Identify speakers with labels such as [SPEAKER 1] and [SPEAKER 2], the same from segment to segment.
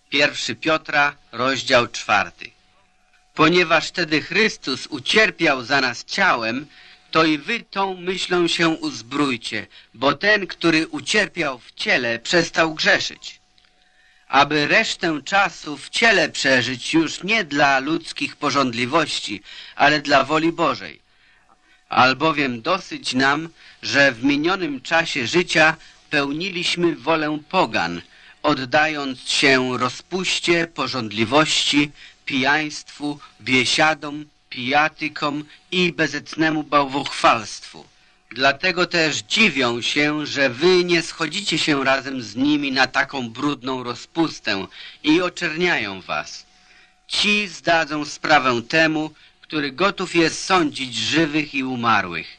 [SPEAKER 1] 1 Piotra, rozdział 4. Ponieważ wtedy Chrystus ucierpiał za nas ciałem, to i wy tą myślą się uzbrójcie, bo ten, który ucierpiał w ciele, przestał grzeszyć. Aby resztę czasu w ciele przeżyć już nie dla ludzkich pożądliwości, ale dla woli Bożej. Albowiem dosyć nam, że w minionym czasie życia pełniliśmy wolę pogan, oddając się rozpuście, pożądliwości, pijaństwu, biesiadom, pijatykom i bezecnemu bałwochwalstwu. Dlatego też dziwią się, że wy nie schodzicie się razem z nimi na taką brudną rozpustę i oczerniają was. Ci zdadzą sprawę temu, który gotów jest sądzić żywych i umarłych.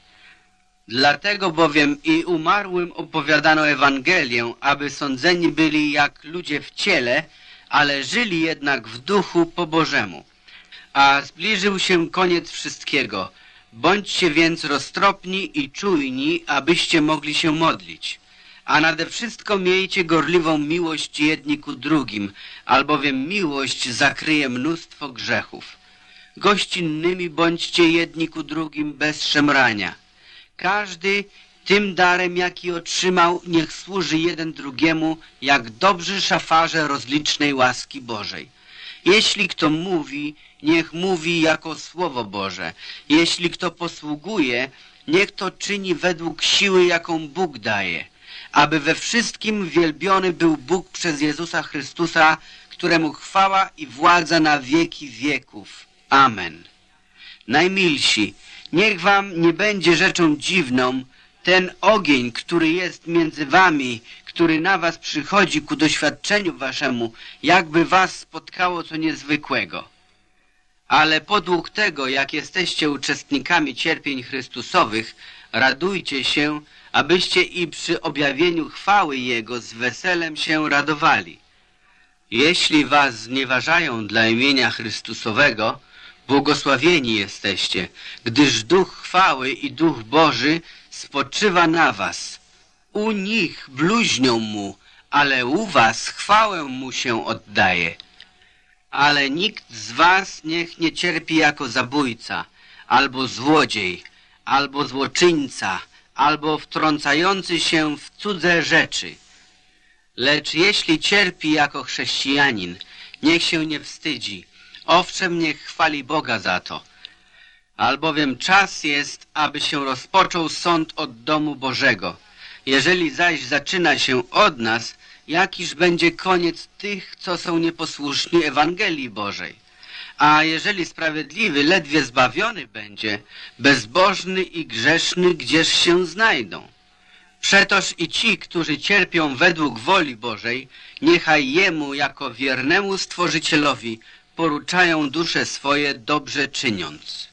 [SPEAKER 1] Dlatego bowiem i umarłym opowiadano Ewangelię, aby sądzeni byli jak ludzie w ciele, ale żyli jednak w duchu po Bożemu. A zbliżył się koniec wszystkiego. Bądźcie więc roztropni i czujni, abyście mogli się modlić. A nade wszystko miejcie gorliwą miłość jedni ku drugim, albowiem miłość zakryje mnóstwo grzechów. Gościnnymi bądźcie jedni ku drugim bez szemrania. Każdy tym darem, jaki otrzymał, niech służy jeden drugiemu, jak dobrzy szafarze rozlicznej łaski Bożej. Jeśli kto mówi, niech mówi jako Słowo Boże. Jeśli kto posługuje, niech to czyni według siły, jaką Bóg daje. Aby we wszystkim wielbiony był Bóg przez Jezusa Chrystusa, któremu chwała i władza na wieki wieków. Amen. Najmilsi, niech wam nie będzie rzeczą dziwną ten ogień, który jest między wami, który na was przychodzi ku doświadczeniu waszemu, jakby was spotkało co niezwykłego. Ale podług tego, jak jesteście uczestnikami cierpień Chrystusowych, radujcie się, abyście i przy objawieniu chwały Jego z weselem się radowali. Jeśli was znieważają dla imienia Chrystusowego, błogosławieni jesteście, gdyż Duch chwały i Duch Boży spoczywa na was. U nich bluźnią Mu, ale u was chwałę Mu się oddaje. Ale nikt z was niech nie cierpi jako zabójca, albo złodziej, albo złoczyńca, albo wtrącający się w cudze rzeczy. Lecz jeśli cierpi jako chrześcijanin, niech się nie wstydzi. Owszem, niech chwali Boga za to. Albowiem czas jest, aby się rozpoczął sąd od domu Bożego. Jeżeli zaś zaczyna się od nas, jakiż będzie koniec tych, co są nieposłuszni Ewangelii Bożej? A jeżeli sprawiedliwy ledwie zbawiony będzie, bezbożny i grzeszny gdzież się znajdą? Przetoż i ci, którzy cierpią według woli Bożej, niechaj Jemu jako wiernemu Stworzycielowi poruczają dusze swoje dobrze czyniąc.